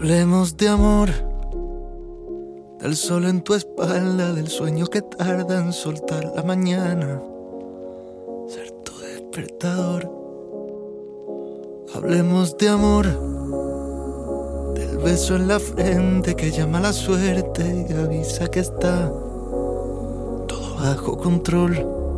Hablemos de amor, del sol en tu espalda, del sueño que tarda en soltar la mañana, ser tu despertador. Hablemos de amor, del beso en la frente que llama a la suerte y avisa que está todo bajo control.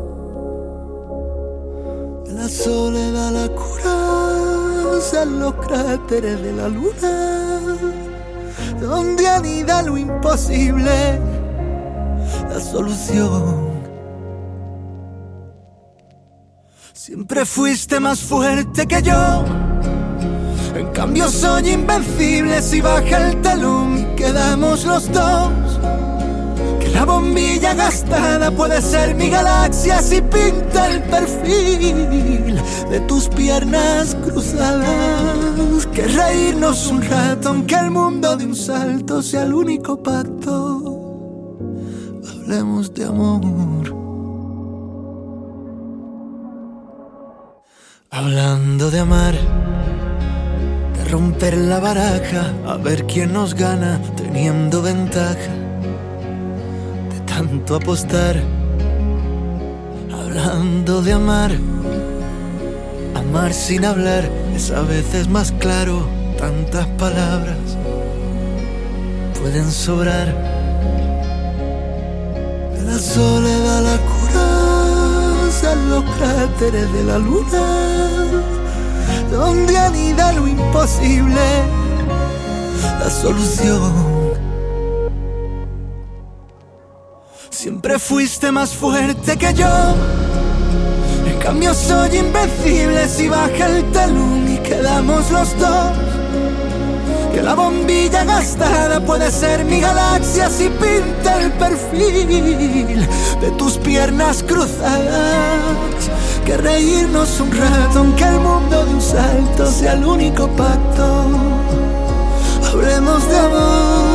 De la soledad la coraza en los cráteres de la luna, donde anida lo imposible, la solución. Siempre fuiste más fuerte que yo, en cambio soy invencible si baja el telón y quedamos los dos. Que la bombilla gastada puede ser mi galaxia si pinta el perfil de tus piernas cruzadas. Que reírnos un rato aunque el mundo de un salto sea el único pacto. Hablemos de amor. Hablando de amar, de romper la baraja, a ver quién nos gana teniendo ventaja, de tanto apostar. Hablando de amar, amar sin hablar es a veces más claro, tantas palabras pueden sobrar. De la soledad la coraza en los cráteres de la luna, donde anida lo imposible, la solución. Siempre fuiste más fuerte que yo, en cambio soy invencible si baja el telón y quedamos los dos. Que la bombilla gastada puede ser mi galaxia si pinta el perfil de tus piernas cruzadas. Que reírnos un rato aunque el mundo de un salto sea el único pacto. Hablemos de amor.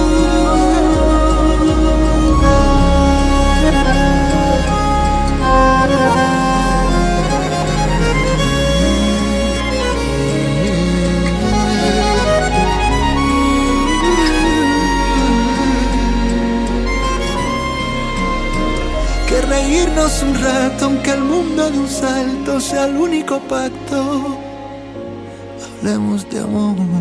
Que reírnos un rato aunque el mundo de un salto sea el único pacto. Hablemos de amor.